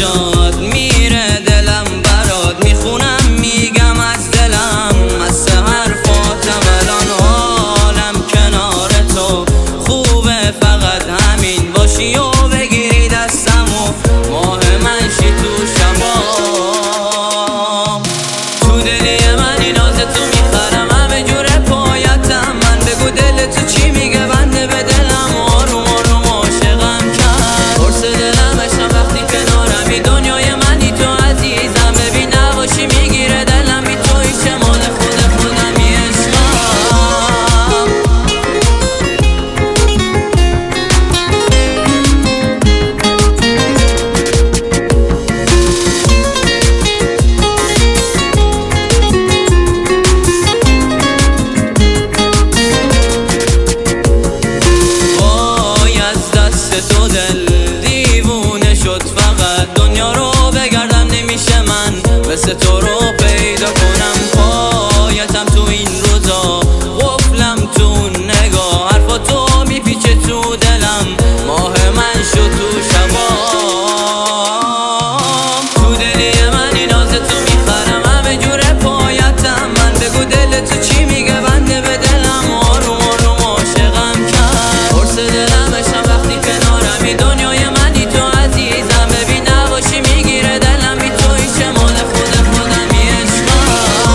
جاد میره دلم برات، میخونم میگم از دلم، از حرفاتم الان حالم کنار تو خوبه، فقط همین باشی و بگیری دستمو، ماه منشی تو شبام. تو دلی منی ناز تو میخرم، همه جوره پایتم من، بگو دل تو چی میگه بنده به دلم، آروم آروم عاشقم کرد، قرص دلم عشقم وقتی کنارمی، دنیای منی تو عزیزم، ببین نباشی میگیره دلم، بی توی چه مال خودمی عشقم. وای از دست تو دل دیوونه شد، فقط دنیا رو بگردم نمیشه من مثل تو رو پیدا کنم، پایتم تو این روزا قفلم تو اون نگاه، حرفا تو میپیچه تو دلم، ماه من شد تو شبام. تو دلی منی ناز تو میخرم، همه جوره پایتم من، بگو دل تو چی میگه بنده به دلم، آروم آروم عاشقم کرد، قرص دلم عشقم وقتی کنارمی، دنیای منی تو عزیزم، ببین نباشی میگیره دلم، بی توی چه مال خودمی عشقم.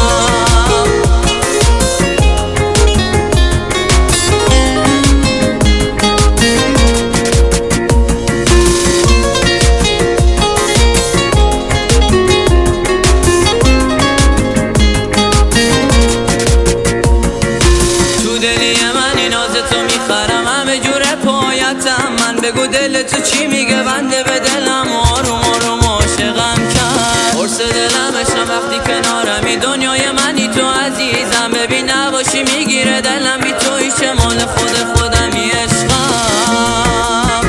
تو دلی منی ناز تو میخرم، همه جوره پایتم من، بگو دل تو چی میگه بنده به دلم، آروم آروم عاشقم کرد، قرص دلم عشقم وقتی کنارمی، دنیای منی تو عزیزم، ببین نباشی میگیره دلم، بی توی چه مال خودمی عشقم.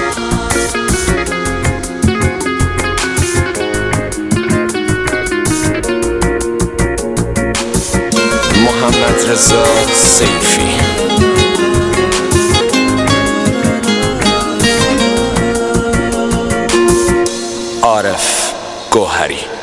محمد رضا سیفی. عارف گوهری.